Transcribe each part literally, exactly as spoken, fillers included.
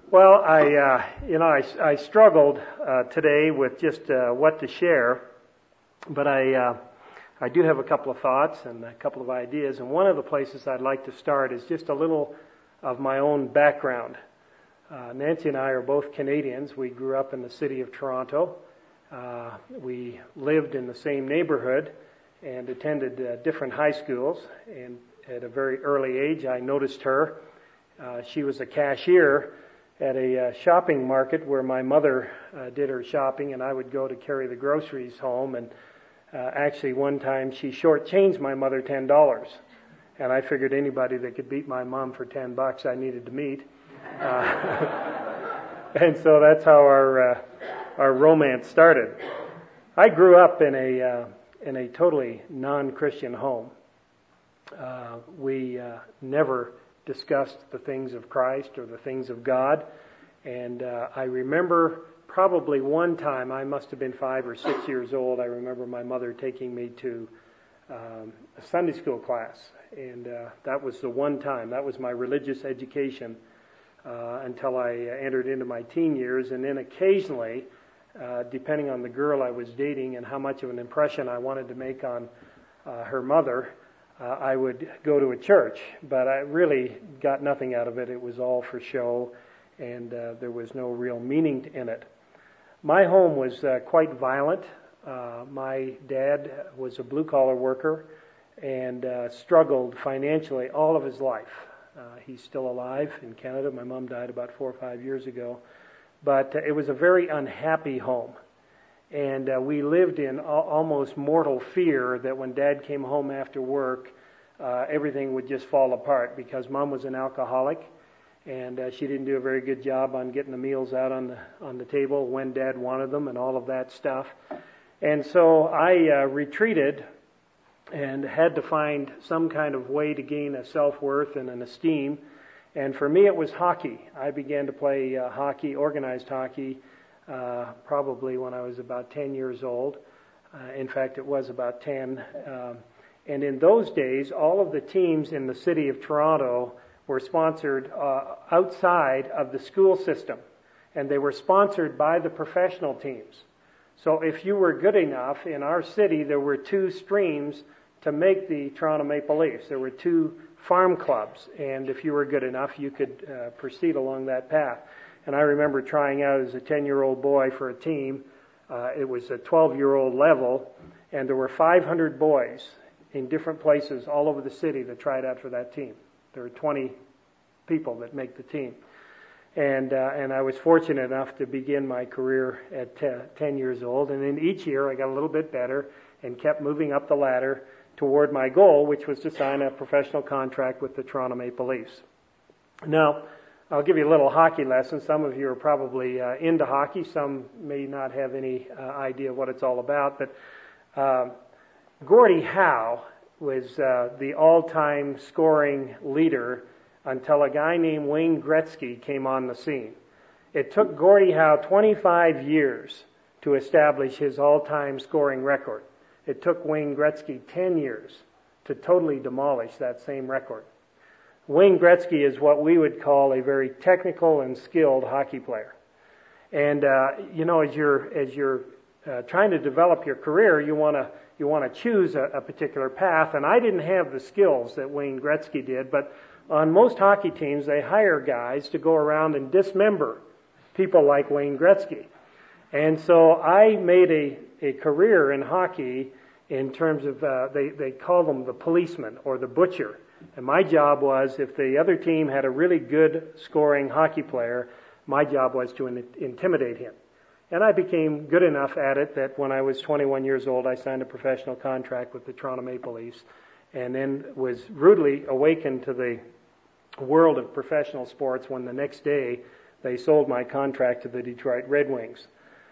Well, I, uh, you know, I, I struggled uh, today with just uh, what to share, but I, uh, I do have a couple of thoughts and a couple of ideas. And one of the places I'd like to start is just a little of my own background. Uh, Nancy and I are both Canadians. We grew up in the city of Toronto. Uh, we lived in the same neighborhood and attended uh, different high schools. And at a very early age, I noticed her. Uh, she was a cashier at a uh, shopping market where my mother uh, did her shopping, and I would go to carry the groceries home. And uh, actually, one time she shortchanged my mother ten dollars, and I figured anybody that could beat my mom for ten bucks, I needed to meet. Uh, and so that's how our uh, our romance started. I grew up in a uh, in a totally non-Christian home. Uh, we uh, never discussed the things of Christ or the things of God. And uh, I remember probably one time, I must have been five or six years old, I remember my mother taking me to um, a Sunday school class. And uh, that was the one time. That was my religious education uh, until I entered into my teen years. And then occasionally, uh, depending on the girl I was dating and how much of an impression I wanted to make on uh, her mother, Uh, I would go to a church, but I really got nothing out of it. It was all for show, and uh, there was no real meaning in it. My home was uh, quite violent. Uh, my dad was a blue-collar worker and uh, struggled financially all of his life. Uh, he's still alive in Canada. My mom died about four or five years ago. But uh, it was a very unhappy home. And uh, we lived in al- almost mortal fear that when Dad came home after work, uh, everything would just fall apart because Mom was an alcoholic, and uh, she didn't do a very good job on getting the meals out on the on the table when Dad wanted them and all of that stuff. And so I uh, retreated and had to find some kind of way to gain a self-worth and an esteem. And for me, it was hockey. I began to play uh, hockey, organized hockey, Uh, probably when I was about ten years old. Uh, in fact, it was about ten. Um, and in those days, all of the teams in the city of Toronto were sponsored uh, outside of the school system. And they were sponsored by the professional teams. So if you were good enough, in our city, there were two streams to make the Toronto Maple Leafs. There were two farm clubs. And if you were good enough, you could uh, proceed along that path. And I remember trying out as a ten-year-old boy for a team. Uh, it was a twelve-year-old level, and there were five hundred boys in different places all over the city that tried out for that team. There were twenty people that make the team. And uh, and I was fortunate enough to begin my career at ten years old. And then each year I got a little bit better and kept moving up the ladder toward my goal, which was to sign a professional contract with the Toronto Maple Leafs. Now, I'll give you a little hockey lesson. Some of you are probably uh, into hockey. Some may not have any uh, idea what it's all about. But uh, Gordie Howe was uh, the all-time scoring leader until a guy named Wayne Gretzky came on the scene. It took Gordie Howe twenty-five years to establish his all-time scoring record. It took Wayne Gretzky ten years to totally demolish that same record. Wayne Gretzky is what we would call a very technical and skilled hockey player. And uh, you know, as you're as you're uh, trying to develop your career, you want to you want to choose a, a particular path. And I didn't have the skills that Wayne Gretzky did, but on most hockey teams, they hire guys to go around and dismember people like Wayne Gretzky. And so I made a a career in hockey in terms of uh, they they call them the policeman or the butcher. And my job was, if the other team had a really good scoring hockey player, my job was to in- intimidate him. And I became good enough at it that when I was twenty-one years old, I signed a professional contract with the Toronto Maple Leafs, and then was rudely awakened to the world of professional sports when the next day they sold my contract to the Detroit Red Wings.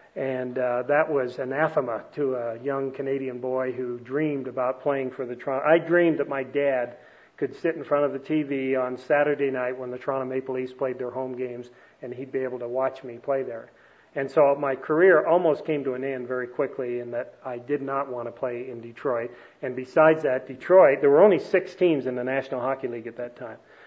And uh, that was anathema to a young Canadian boy who dreamed about playing for the Toronto. I dreamed that my dad could sit in front of the T V on Saturday night when the Toronto Maple Leafs played their home games, and he'd be able to watch me play there. And so my career almost came to an end very quickly in that I did not want to play in Detroit. And besides that, Detroit, there were only six teams in the National Hockey League at that time.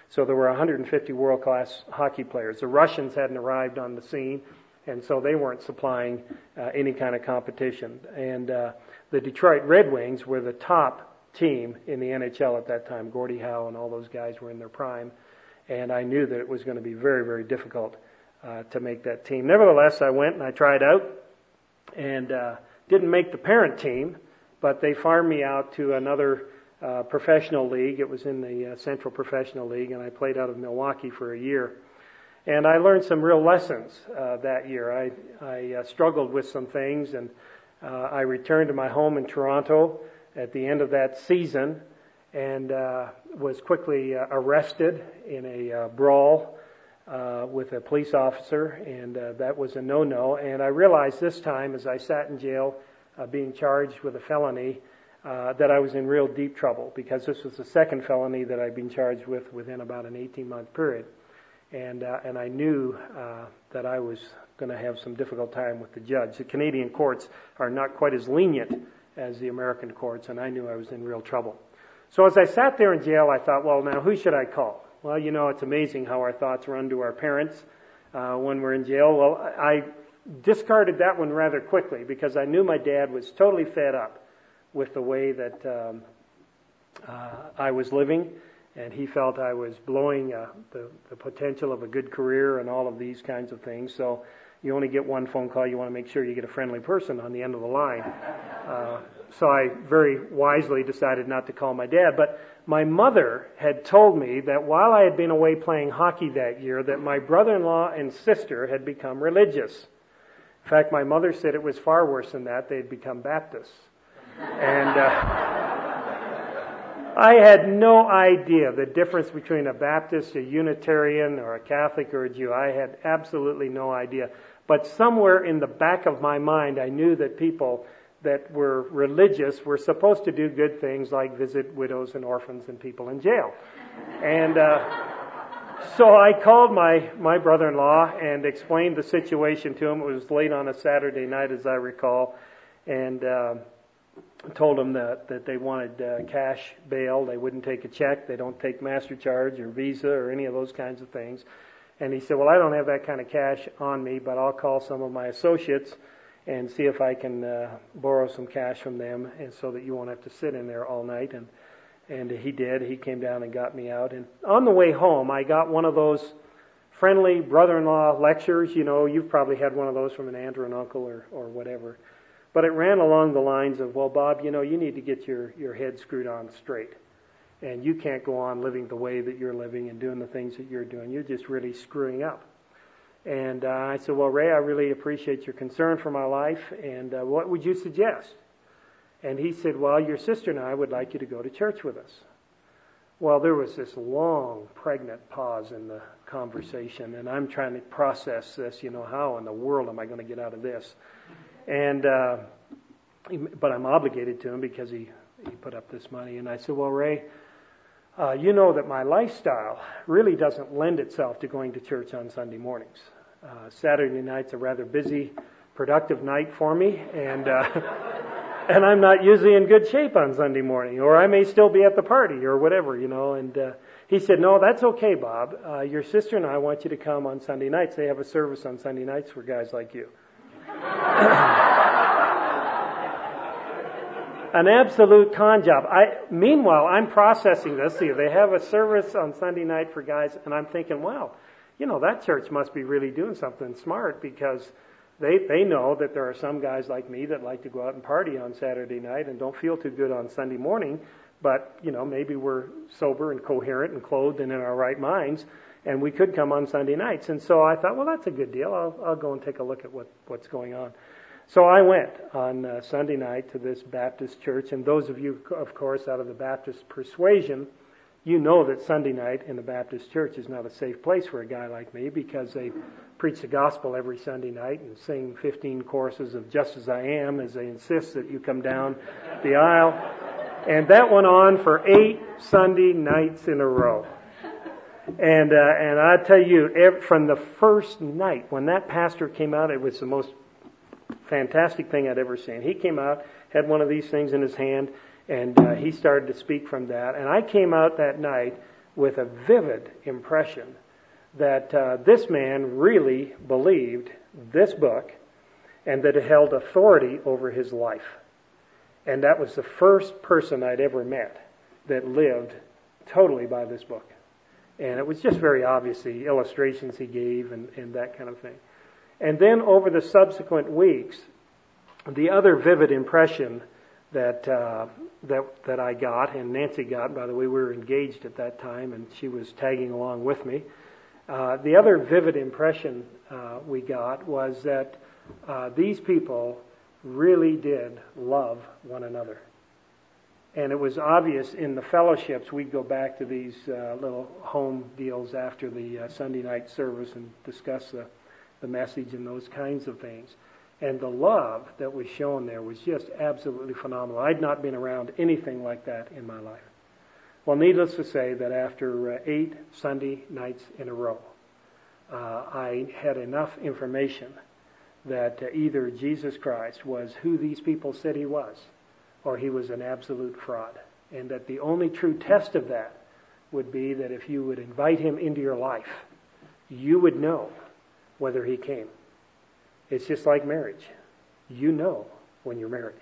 So there were one hundred fifty world-class hockey players. The Russians hadn't arrived on the scene, and so they weren't supplying uh, any kind of competition. And uh, the Detroit Red Wings were the top team in the N H L at that time. Gordie Howe and all those guys were in their prime. And I knew that it was going to be very, very difficult uh, to make that team. Nevertheless, I went and I tried out and uh, didn't make the parent team, but they farmed me out to another uh, professional league. It was in the uh, Central Professional League, and I played out of Milwaukee for a year. And I learned some real lessons uh, that year. I, I uh, struggled with some things, and uh, I returned to my home in Toronto at the end of that season, and uh, was quickly uh, arrested in a uh, brawl uh, with a police officer, and uh, that was a no-no. And I realized this time, as I sat in jail uh, being charged with a felony, uh, that I was in real deep trouble, because this was the second felony that I'd been charged with within about an eighteen-month period. And uh, and I knew uh, that I was going to have some difficult time with the judge. The Canadian courts are not quite as lenient as the American courts, and I knew I was in real trouble. So as I sat there in jail, I thought, well, now who should I call? Well, you know, it's amazing how our thoughts run to our parents uh, when we're in jail. Well, I discarded that one rather quickly, because I knew my dad was totally fed up with the way that um, uh, I was living, and he felt I was blowing uh, the, the potential of a good career and all of these kinds of things. So you only get one phone call. You want to make sure you get a friendly person on the end of the line. Uh, so I very wisely decided not to call my dad. But my mother had told me that while I had been away playing hockey that year, that my brother-in-law and sister had become religious. In fact, my mother said it was far worse than that. They had become Baptists. And uh, I had no idea the difference between a Baptist, a Unitarian, or a Catholic, or a Jew. I had absolutely no idea. But somewhere in the back of my mind, I knew that people that were religious were supposed to do good things like visit widows and orphans and people in jail. And uh, so I called my, my brother-in-law and explained the situation to him. It was late on a Saturday night, as I recall, and uh, told him that, that they wanted uh, cash bail. They wouldn't take a check. They don't take MasterCharge or Visa or any of those kinds of things. And he said, well, I don't have that kind of cash on me, but I'll call some of my associates and see if I can uh, borrow some cash from them, and so that you won't have to sit in there all night. And and he did. He came down and got me out. And on the way home, I got one of those friendly brother-in-law lectures. You know, you've probably had one of those from an aunt or an uncle or, or whatever. But it ran along the lines of, well, Bob, you know, you need to get your, your head screwed on straight. And you can't go on living the way that you're living and doing the things that you're doing. You're just really screwing up. And uh, I said, well, Ray, I really appreciate your concern for my life, and uh, what would you suggest? And he said, well, your sister and I would like you to go to church with us. Well, there was this long, pregnant pause in the conversation, and I'm trying to process this, you know, how in the world am I going to get out of this? And uh, but I'm obligated to him because he, he put up this money. And I said, well, Ray, Uh, you know that my lifestyle really doesn't lend itself to going to church on Sunday mornings. Uh, Saturday night's a rather busy, productive night for me, and uh, and I'm not usually in good shape on Sunday morning, or I may still be at the party or whatever, you know. And uh, he said, no, that's okay, Bob. Uh, your sister and I want you to come on Sunday nights. They have a service on Sunday nights for guys like you. An absolute con job. I, meanwhile, I'm processing this. See, they have a service on Sunday night for guys, and I'm thinking, wow, you know, that church must be really doing something smart, because they they know that there are some guys like me that like to go out and party on Saturday night and don't feel too good on Sunday morning, but, you know, maybe we're sober and coherent and clothed and in our right minds, and we could come on Sunday nights. And so I thought, well, that's a good deal. I'll, I'll go and take a look at what, what's going on. So I went on uh, Sunday night to this Baptist church, and those of you, of course, out of the Baptist persuasion, you know that Sunday night in the Baptist church is not a safe place for a guy like me, because they preach the gospel every Sunday night and sing fifteen choruses of Just As I Am as they insist that you come down the aisle. And that went on for eight Sunday nights in a row. And uh, and I tell you, every, from the first night, when that pastor came out, it was the most fantastic thing I'd ever seen. He came out, had one of these things in his hand, and uh, he started to speak from that. And I came out that night with a vivid impression that uh, this man really believed this book and that it held authority over his life. And that was the first person I'd ever met that lived totally by this book. And it was just very obvious, the illustrations he gave and, and that kind of thing. And then over the subsequent weeks, the other vivid impression that uh, that that I got, and Nancy got, by the way, we were engaged at that time, and she was tagging along with me. Uh, the other vivid impression uh, we got was that uh, these people really did love one another. And it was obvious in the fellowships. We'd go back to these uh, little home deals after the uh, Sunday night service and discuss the, the message and those kinds of things. And the love that was shown there was just absolutely phenomenal. I'd not been around anything like that in my life. Well, needless to say that after uh, eight Sunday nights in a row, uh, I had enough information that uh, either Jesus Christ was who these people said he was, or he was an absolute fraud. And that the only true test of that would be that if you would invite him into your life, you would know whether he came. It's just like marriage. You know when you're married.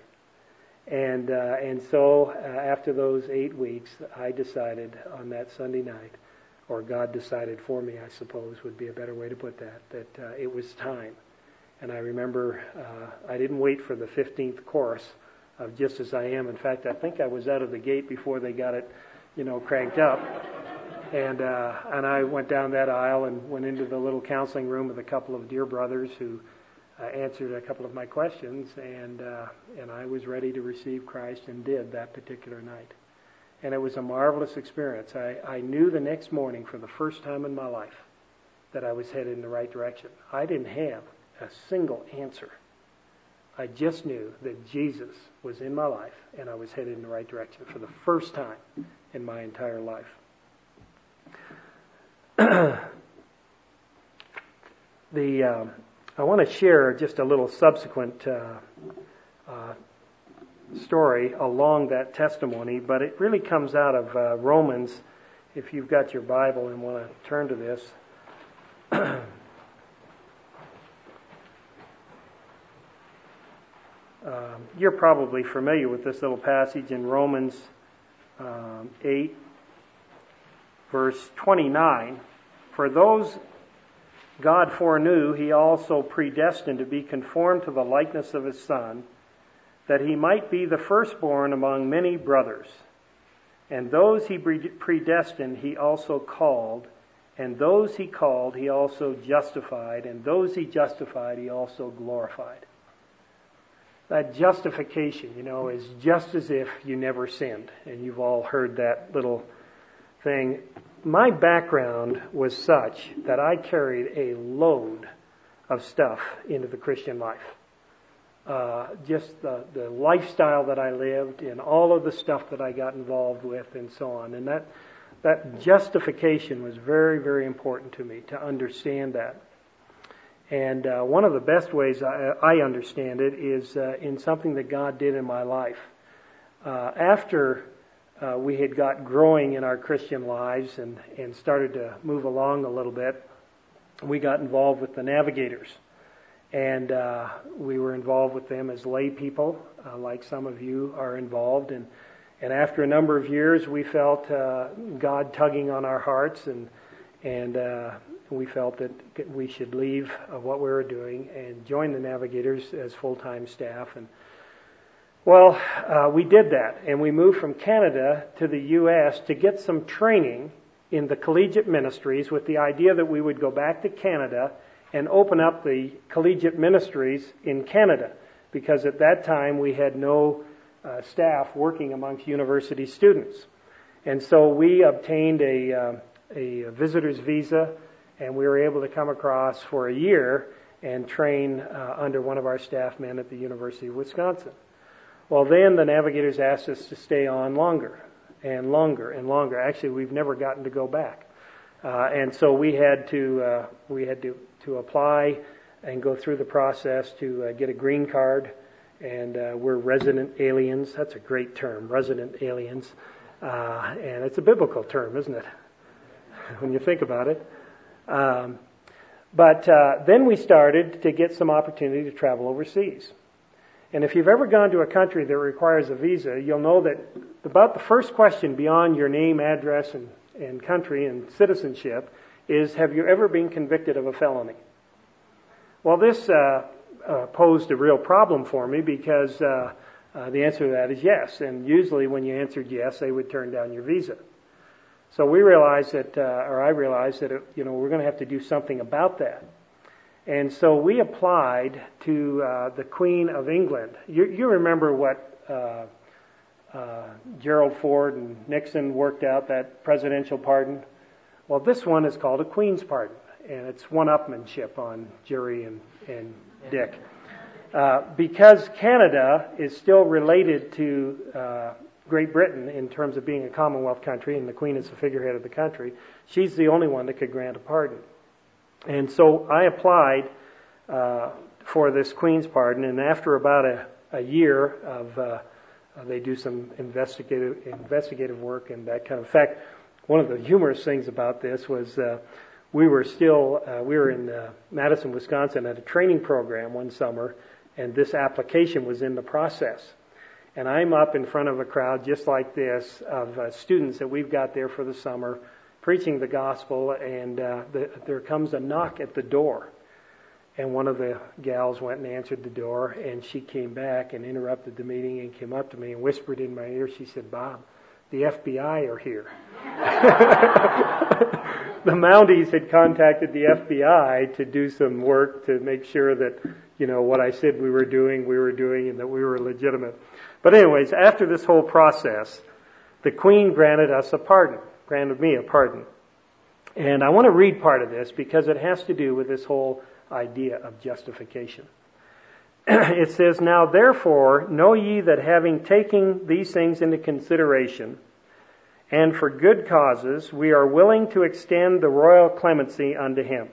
And uh, and so uh, after those eight weeks, I decided on that Sunday night, or God decided for me, I suppose, would be a better way to put that, that uh, it was time. And I remember uh, I didn't wait for the fifteenth course of Just As I Am. In fact, I think I was out of the gate before they got it, you know, cranked up. And uh, and I went down that aisle and went into the little counseling room with a couple of dear brothers who uh, answered a couple of my questions, and uh, and I was ready to receive Christ and did that particular night. And it was a marvelous experience. I, I knew the next morning for the first time in my life that I was headed in the right direction. I didn't have a single answer. I just knew that Jesus was in my life and I was headed in the right direction for the first time in my entire life. the um, I want to share just a little subsequent uh, uh, story along that testimony, but it really comes out of uh, Romans. If you've got your Bible and want to turn to this. Um, you're probably familiar with this little passage in Romans um, eight, verse twenty-nine. For those God foreknew, he also predestined to be conformed to the likeness of his Son, that he might be the firstborn among many brothers. And those he predestined, he also called. And those he called, he also justified. And those he justified, he also glorified. That justification, you know, is just as if you never sinned. And you've all heard that little thing. My background was such that I carried a load of stuff into the Christian life. Uh, just the, the lifestyle that I lived and all of the stuff that I got involved with and so on. And that, that justification was very, very important to me to understand that. And uh, one of the best ways I, I understand it is uh, in something that God did in my life. Uh, after uh, we had got growing in our Christian lives and, and started to move along a little bit, we got involved with the Navigators. And uh, we were involved with them as lay people, uh, like some of you are involved. And, and after a number of years, we felt uh, God tugging on our hearts, and and uh, we felt that we should leave uh, what we were doing and join the Navigators as full-time staff. And well, uh, we did that, and we moved from Canada to the U S to get some training in the collegiate ministries with the idea that we would go back to Canada and open up the collegiate ministries in Canada, because at that time we had no uh, staff working amongst university students. And so we obtained a, uh, a visitor's visa, and we were able to come across for a year and train uh, under one of our staff men at the University of Wisconsin. Well, then the Navigators asked us to stay on longer and longer and longer. Actually, we've never gotten to go back. Uh, and so we had to uh, we had to, to apply and go through the process to uh, get a green card, and uh, we're resident aliens. That's a great term, resident aliens, uh, and it's a biblical term, isn't it? when you think about it. Um, but uh, then we started to get some opportunity to travel overseas. And if you've ever gone to a country that requires a visa, you'll know that about the first question beyond your name, address, and, and country and citizenship is, have you ever been convicted of a felony? Well, this uh, uh, posed a real problem for me because uh, uh, the answer to that is yes. And usually when you answered yes, they would turn down your visa. So we realized that, uh, or I realized that, it, you know, we're going to have to do something about that. And so we applied to uh, the Queen of England. You, you remember what uh, uh, Gerald Ford and Nixon worked out, that presidential pardon? Well, this one is called a Queen's pardon, and it's one-upmanship on Jerry and, and Dick. Uh, because Canada is still related to uh, Great Britain in terms of being a Commonwealth country, and the Queen is the figurehead of the country, she's the only one that could grant a pardon. And so I applied uh, for this Queen's pardon, and after about a, a year of, uh, they do some investigative investigative work and that kind of. In fact, one of the humorous things about this was uh, we were still uh, we were in uh, Madison, Wisconsin, at a training program one summer, and this application was in the process. And I'm up in front of a crowd just like this of uh, students that we've got there for the summer, preaching the gospel, and uh, the, there comes a knock at the door. And one of the gals went and answered the door, and she came back and interrupted the meeting and came up to me and whispered in my ear. She said, "Bob, the F B I are here." The Mounties had contacted the F B I to do some work to make sure that, you know, what I said we were doing, we were doing, and that we were legitimate. But anyways, after this whole process, the Queen granted us a pardon. granted me a pardon. And I want to read part of this because it has to do with this whole idea of justification. It says, "Now therefore know ye that having taken these things into consideration, and for good causes, we are willing to extend the royal clemency unto him.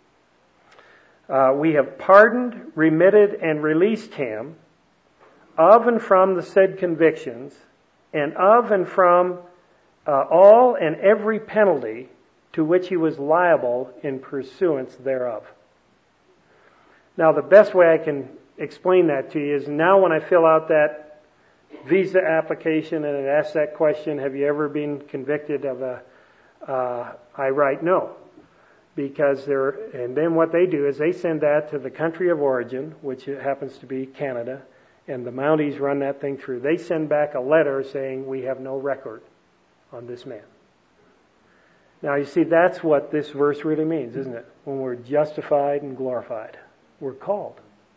Uh, we have pardoned, remitted, and released him of and from the said convictions, and of and from Uh, all and every penalty to which he was liable in pursuance thereof." Now, the best way I can explain that to you is now when I fill out that visa application and it asks that question, have you ever been convicted of a, uh, I write no. Because they're, and then what they do is they send that to the country of origin, which happens to be Canada, and the Mounties run that thing through. They send back a letter saying we have no record on this man. Now you see, that's what this verse really means, isn't it? When we're justified and glorified, we're called.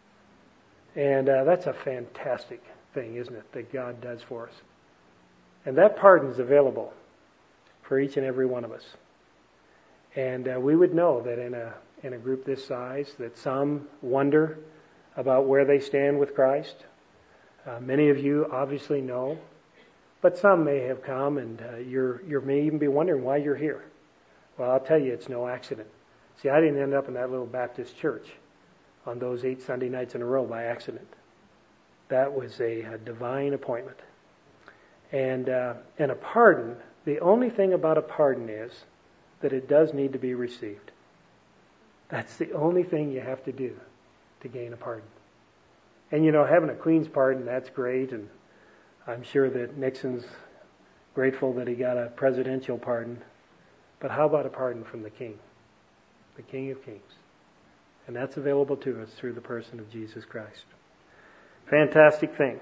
And uh, that's a fantastic thing, isn't it, that God does for us. And that pardon is available for each and every one of us. And uh, we would know that in a in a group this size, that some wonder about where they stand with Christ. Uh, many of you obviously know. But some may have come, and uh, you're, you may even be wondering why you're here. Well, I'll tell you, it's no accident. See, I didn't end up in that little Baptist church on those eight Sunday nights in a row by accident. That was a, a divine appointment. And uh, and a pardon, the only thing about a pardon is that it does need to be received. That's the only thing you have to do to gain a pardon. And you know, having a Queen's pardon, that's great, and I'm sure that Nixon's grateful that he got a presidential pardon. But how about a pardon from the King? The King of Kings. And that's available to us through the person of Jesus Christ. Fantastic thing.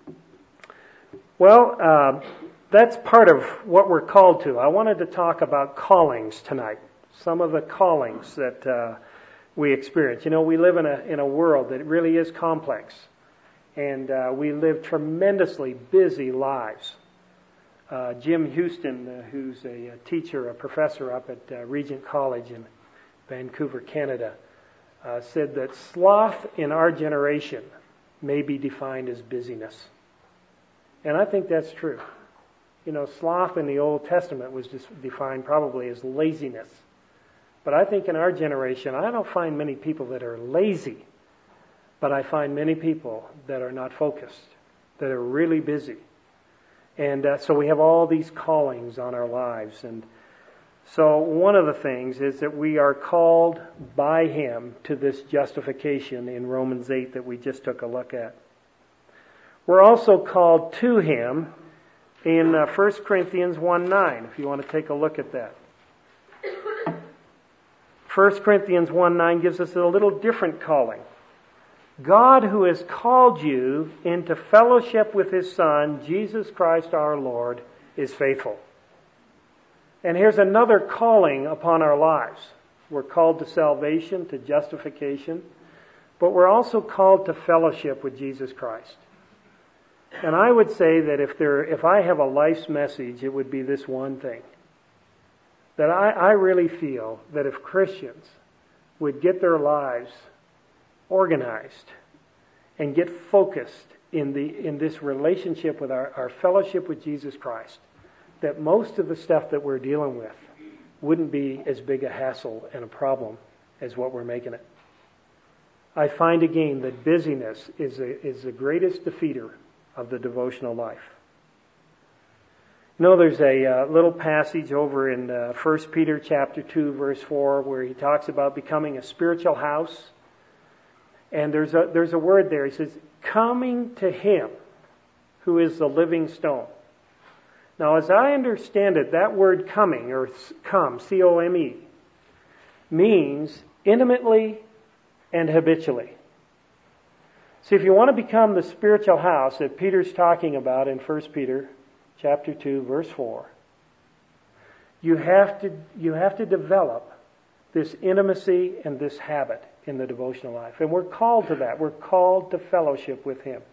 Well, uh, that's part of what we're called to. I wanted to talk about callings tonight. Some of the callings that uh, we experience. You know, we live in a in a world that really is complex. And uh, we live tremendously busy lives. Uh, Jim Houston, uh, who's a, a teacher, a professor up at uh, Regent College in Vancouver, Canada, uh, said that sloth in our generation may be defined as busyness. And I think that's true. You know, sloth in the Old Testament was just defined probably as laziness. But I think in our generation, I don't find many people that are lazy. But I find many people that are not focused, that are really busy. And uh, so we have all these callings on our lives. And So one of the things is that we are called by Him to this justification in Romans eight that we just took a look at. We're also called to Him in uh, First Corinthians one nine, if you want to take a look at that. First Corinthians one nine gives us a little different calling. God, who has called you into fellowship with His Son, Jesus Christ our Lord, is faithful. And here's another calling upon our lives. We're called to salvation, to justification, but we're also called to fellowship with Jesus Christ. And I would say that if there, if I have a life's message, it would be this one thing. That I, I really feel that if Christians would get their lives organized and get focused in the in this relationship with our, our fellowship with Jesus Christ, that most of the stuff that we're dealing with wouldn't be as big a hassle and a problem as what we're making it. I find again that busyness is a, is the greatest defeater of the devotional life. You know, there's a uh, little passage over in uh, First Peter chapter two, verse four, where he talks about becoming a spiritual house. And there's a, there's a word there. He says, coming to Him who is the living stone. Now, as I understand it, that word coming, or come, C O M E, means intimately and habitually. See, if you want to become the spiritual house that Peter's talking about in First Peter chapter two, verse four, you have to, you have to develop this intimacy and this habit in the devotional life. And we're called to that. We're called to fellowship with Him.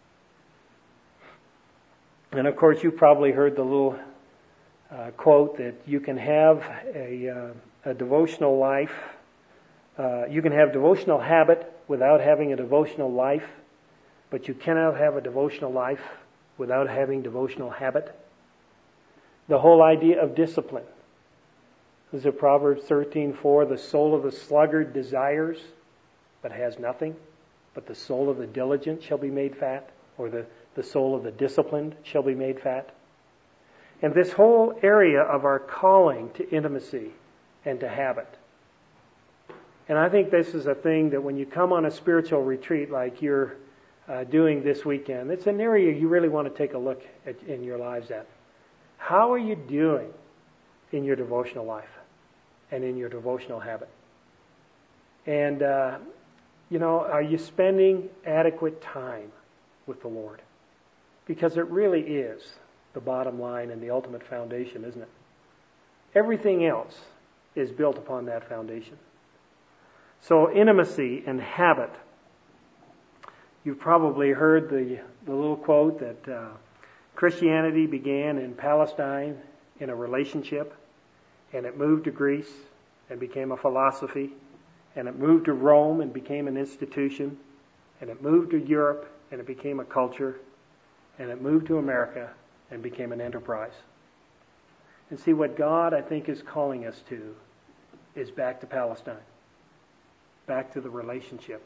And of course, you've probably heard the little uh, quote that you can have a, uh, a devotional life. Uh, you can have devotional habit without having a devotional life, but you cannot have a devotional life without having devotional habit. The whole idea of discipline. This is Proverbs thirteen four, the soul of the sluggard desires, but has nothing, but the soul of the diligent shall be made fat, or the The soul of the disciplined shall be made fat. And this whole area of our calling to intimacy and to habit. And I think this is a thing that when you come on a spiritual retreat like you're uh, doing this weekend, it's an area you really want to take a look at in your lives at. How are you doing in your devotional life and in your devotional habit? And, uh, you know, are you spending adequate time with the Lord? Because it really is the bottom line and the ultimate foundation, isn't it? Everything else is built upon that foundation. So intimacy and habit. You've probably heard the, the little quote that uh, Christianity began in Palestine in a relationship, and it moved to Greece and became a philosophy, and it moved to Rome and became an institution, and it moved to Europe and it became a culture, and it moved to America and became an enterprise. And see, what God, I think, is calling us to is back to Palestine, back to the relationship.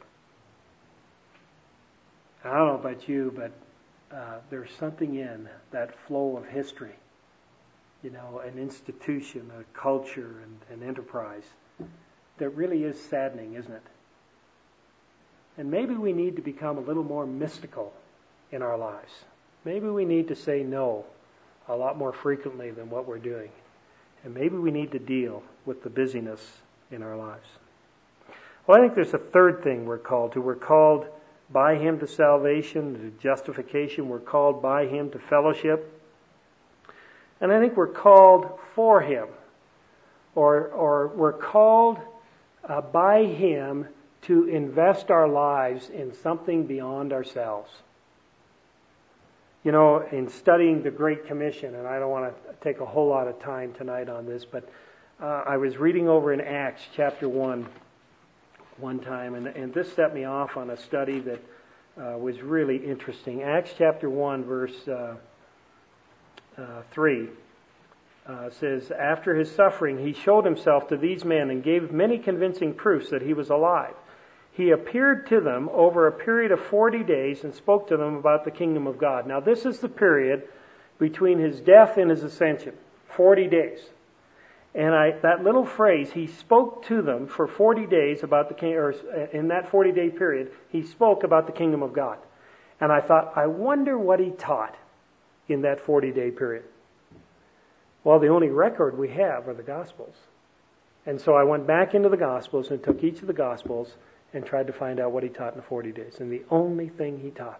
I don't know about you, but uh, there's something in that flow of history, you know, an institution, a culture, and an enterprise that really is saddening, isn't it? And maybe we need to become a little more mystical in our lives. Maybe we need to say no a lot more frequently than what we're doing. And maybe we need to deal with the busyness in our lives. Well, I think there's a third thing we're called to. We're called by Him to salvation, to justification. We're called by Him to fellowship. And I think we're called for Him. Or, or we're called uh, by Him to invest our lives in something beyond ourselves. You know, in studying the Great Commission, and I don't want to take a whole lot of time tonight on this, but uh, I was reading over in Acts chapter one one time, and, and this set me off on a study that uh, was really interesting. Acts chapter one, verse uh, uh, three uh, says, after His suffering, He showed Himself to these men and gave many convincing proofs that He was alive. He appeared to them over a period of forty days and spoke to them about the kingdom of God. Now, this is the period between His death and His ascension, forty days. And I, that little phrase, he spoke to them for forty days about the king, or in that forty day period, he spoke about the kingdom of God. And I thought, I wonder what he taught in that forty day period. Well, the only record we have are the Gospels. And so I went back into the Gospels and took each of the Gospels and tried to find out what he taught in the forty days. And the only thing he taught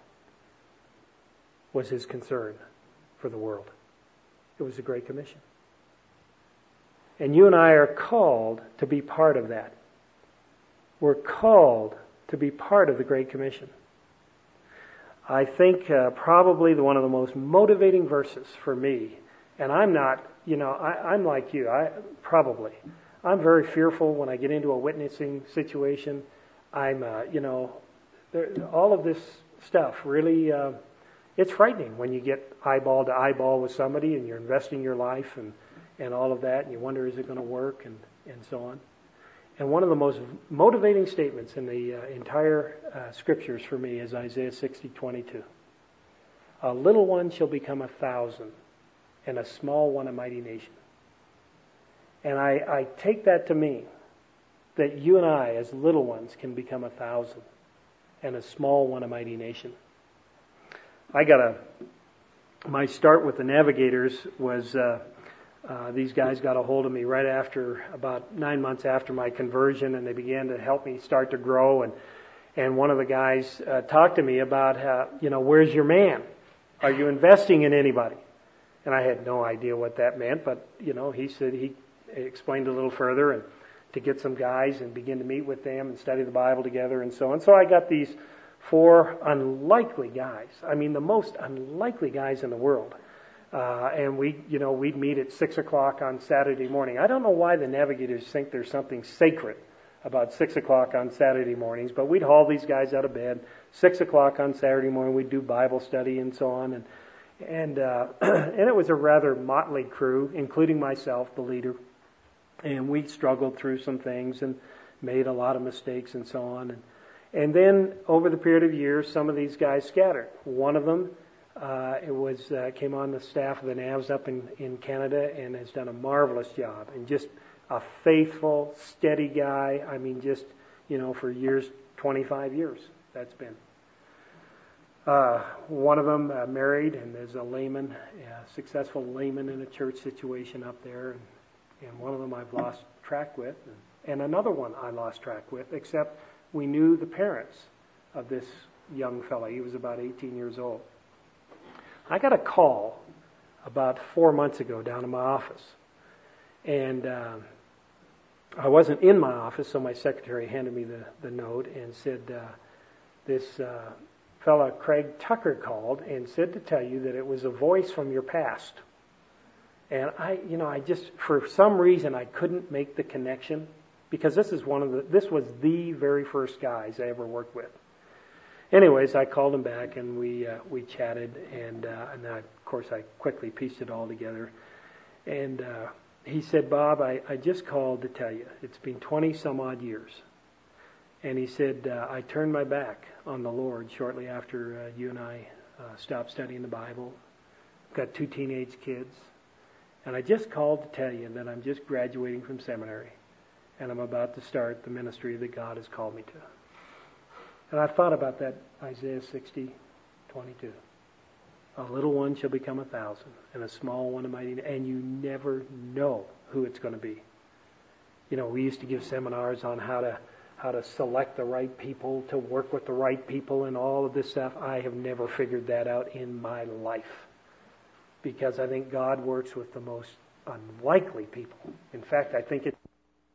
was his concern for the world. It was the Great Commission. And you and I are called to be part of that. We're called to be part of the Great Commission. I think uh, probably the, one of the most motivating verses for me, and I'm not, you know, I, I'm like you, I probably. I'm very fearful when I get into a witnessing situation. I'm, uh, you know, there, all of this stuff really, uh, it's frightening when you get eyeball to eyeball with somebody and you're investing your life and and all of that, and you wonder, is it going to work, and, and so on. And one of the most motivating statements in the uh, entire uh, scriptures for me is Isaiah sixty twenty-two. A little one shall become a thousand, and a small one a mighty nation. And I, I take that to mean that you and I, as little ones, can become a thousand, and a small one a mighty nation. I got a, my start with the Navigators was... Uh, Uh, these guys got a hold of me right after, about nine months after my conversion, and they began to help me start to grow. And and one of the guys uh, talked to me about how, you know, where's your man? Are you investing in anybody? And I had no idea what that meant, but, you know, he said he explained a little further, and to get some guys and begin to meet with them and study the Bible together and so on. So I got these four unlikely guys. I mean, the most unlikely guys in the world. Uh, and we, you know, we'd meet at six o'clock on Saturday morning. I don't know why the Navigators think there's something sacred about six o'clock on Saturday mornings, but we'd haul these guys out of bed. Six o'clock on Saturday morning, we'd do Bible study and so on, and and uh, and it was a rather motley crew, including myself, the leader. And we struggled through some things and made a lot of mistakes and so on. And and then over the period of years, some of these guys scattered. One of them. Uh, it was uh, came on the staff of the Navs up in, in Canada and has done a marvelous job, and just a faithful, steady guy. I mean, just, you know, for years, twenty-five years that's been. Uh, one of them uh, married and is a layman, a successful layman in a church situation up there, and, and one of them I've lost track with, and, and another one I lost track with, except we knew the parents of this young fella. He was about eighteen years old. I got a call about four months ago down in my office. And uh, I wasn't in my office, so my secretary handed me the, the note and said, uh, this uh, fella, Craig Tucker, called and said to tell you that it was a voice from your past. And I, you know, I just, for some reason, I couldn't make the connection, because this is one of the, this was the very first guys I ever worked with. Anyways, I called him back and we uh, we chatted, and uh, and I, of course I quickly pieced it all together. And uh, he said, Bob, I, I just called to tell you it's been twenty some odd years. And he said, uh, I turned my back on the Lord shortly after uh, you and I uh, stopped studying the Bible. Got two teenage kids, and I just called to tell you that I'm just graduating from seminary, and I'm about to start the ministry that God has called me to. And I thought about that, Isaiah sixty twenty-two. A little one shall become a thousand, and a small one a mighty, and you never know who it's going to be. You know, we used to give seminars on how to how to select the right people, to work with the right people, and all of this stuff. I have never figured that out in my life, because I think God works with the most unlikely people. In fact, I think it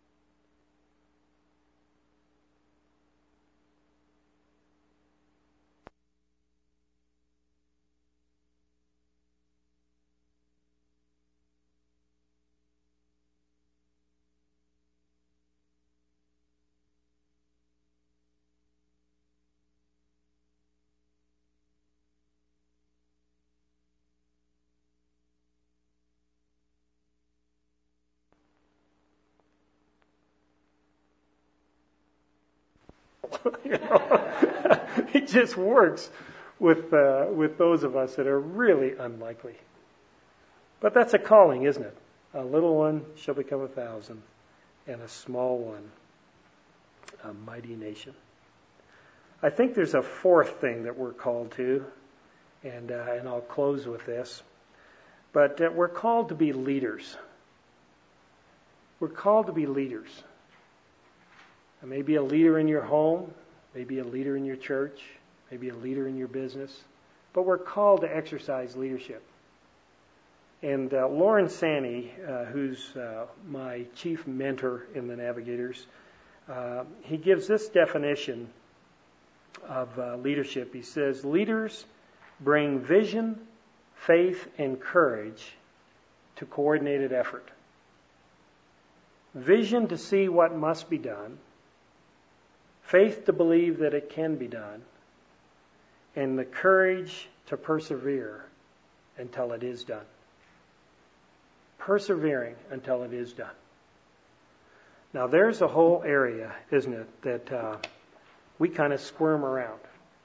you know, it just works with uh, with those of us that are really unlikely. But that's a calling, isn't it? A little one shall become a thousand, and a small one a mighty nation. I think there's a fourth thing that we're called to, and uh, and I'll close with this. But uh, we're called to be leaders. We're called to be leaders. Maybe a leader in your home, maybe a leader in your church, maybe a leader in your business, but we're called to exercise leadership. And uh, Lauren Sanney, uh, who's uh, my chief mentor in the Navigators, uh, he gives this definition of uh, leadership. He says, leaders bring vision, faith, and courage to coordinated effort. Vision to see what must be done, faith to believe that it can be done, and the courage to persevere until it is done. Persevering until it is done. Now there's a whole area, isn't it, that uh, we kind of squirm around.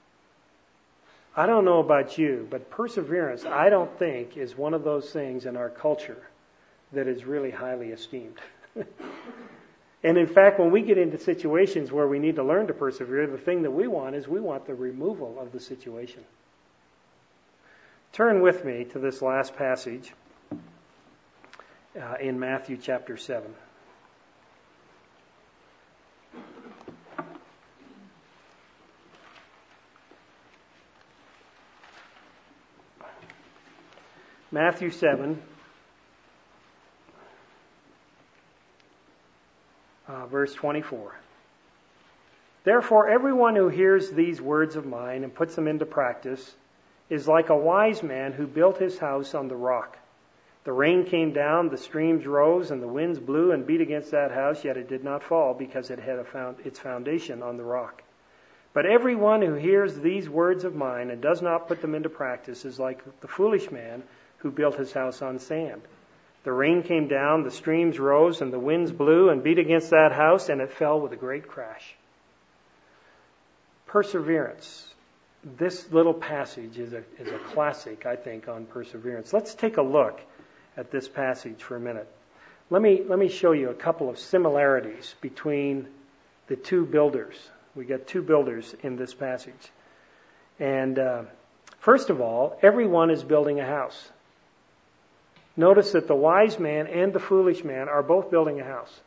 I don't know about you, but perseverance, I don't think, is one of those things in our culture that is really highly esteemed. And in fact, when we get into situations where we need to learn to persevere, the thing that we want is we want the removal of the situation. Turn with me to this last passage uh, in Matthew chapter seven. Matthew seven, uh, verse twenty-four. Therefore, everyone who hears these words of mine and puts them into practice is like a wise man who built his house on the rock. The rain came down, the streams rose, and the winds blew and beat against that house, yet it did not fall because it had a found, its foundation on the rock. But everyone who hears these words of mine and does not put them into practice is like the foolish man who built his house on sand. The rain came down, the streams rose, and the winds blew and beat against that house, and it fell with a great crash. Perseverance. This little passage is a, is a classic, I think, on perseverance. Let's take a look at this passage for a minute. Let me, let me show you a couple of similarities between the two builders. We got two builders in this passage. And uh, first of all, everyone is building a house. Notice that the wise man and the foolish man are both building a house.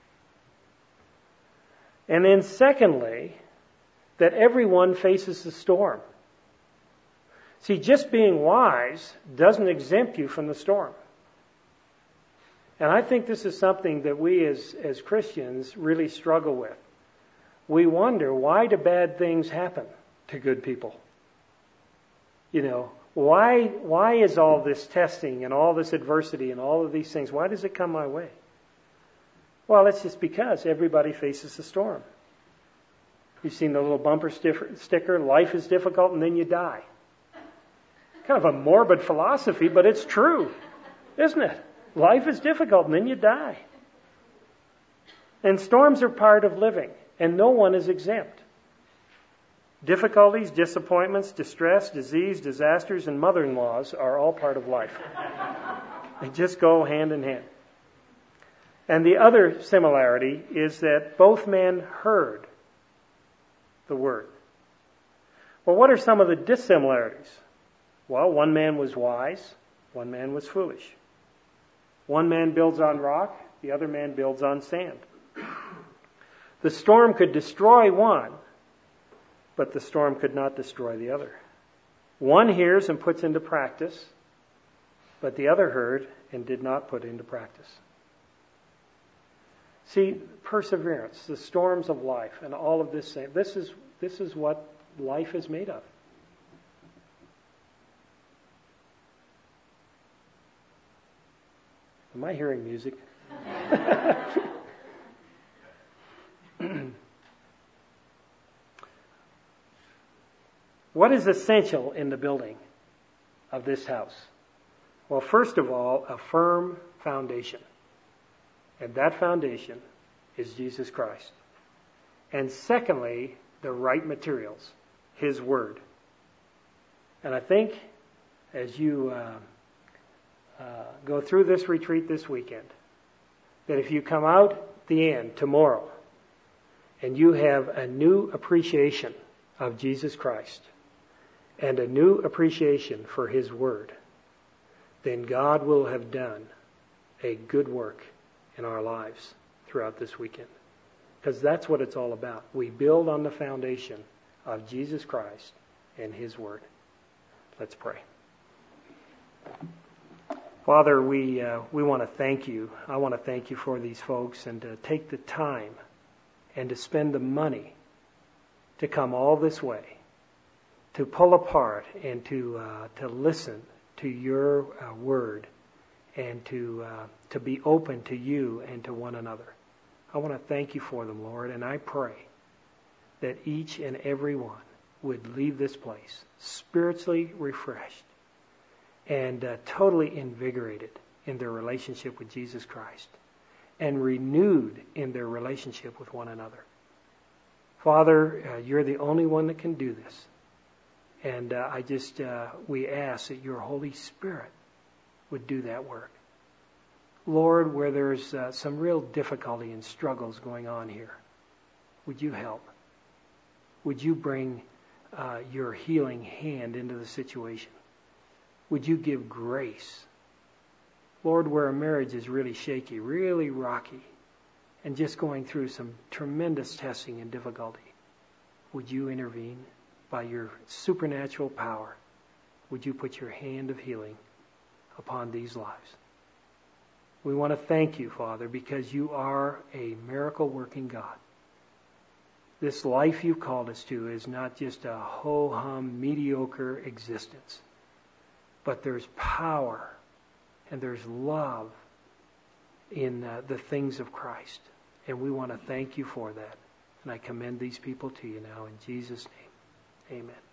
And then secondly, that everyone faces the storm. See, just being wise doesn't exempt you from the storm. And I think this is something that we as, as Christians really struggle with. We wonder, why do bad things happen to good people? You know, why, why is all this testing and all this adversity and all of these things, why does it come my way? Well, it's just because everybody faces the storm. You've seen the little bumper sticker, life is difficult and then you die. Kind of a morbid philosophy, but it's true, isn't it? Life is difficult and then you die. And storms are part of living, and no one is exempt. Difficulties, disappointments, distress, disease, disasters, and mother-in-laws are all part of life. They just go hand in hand. And the other similarity is that both men heard the word. Well, what are some of the dissimilarities? Well, one man was wise, one man was foolish. One man builds on rock, the other man builds on sand. The storm could destroy one, but the storm could not destroy the other. One hears and puts into practice, but the other heard and did not put into practice. See, perseverance, the storms of life, and all of this, this is, this is what life is made of. Am I hearing music? What is essential in the building of this house? Well, first of all, a firm foundation. And that foundation is Jesus Christ. And secondly, the right materials, His Word. And I think as you uh, uh, go through this retreat this weekend, that if you come out at the end tomorrow and you have a new appreciation of Jesus Christ and a new appreciation for His Word, then God will have done a good work in our lives throughout this weekend. Because that's what it's all about. We build on the foundation of Jesus Christ and His Word. Let's pray. Father, we uh, we want to thank you. I want to thank you for these folks and to take the time and to spend the money to come all this way, to pull apart and to uh, to listen to your uh, word and to uh, to be open to you and to one another. I want to thank you for them, Lord, and I pray that each and every one would leave this place spiritually refreshed and uh, totally invigorated in their relationship with Jesus Christ and renewed in their relationship with one another. Father, uh, you're the only one that can do this. And uh, I just, uh, we ask that your Holy Spirit would do that work. Lord, where there's uh, some real difficulty and struggles going on here, would you help? Would you bring uh, your healing hand into the situation? Would you give grace? Lord, where a marriage is really shaky, really rocky, and just going through some tremendous testing and difficulty, would you intervene by your supernatural power? Would you put your hand of healing upon these lives? We want to thank you, Father, because you are a miracle-working God. This life you've called us to is not just a ho-hum, mediocre existence, but there's power and there's love in uh, the things of Christ. And we want to thank you for that. And I commend these people to you now in Jesus' name. Amen.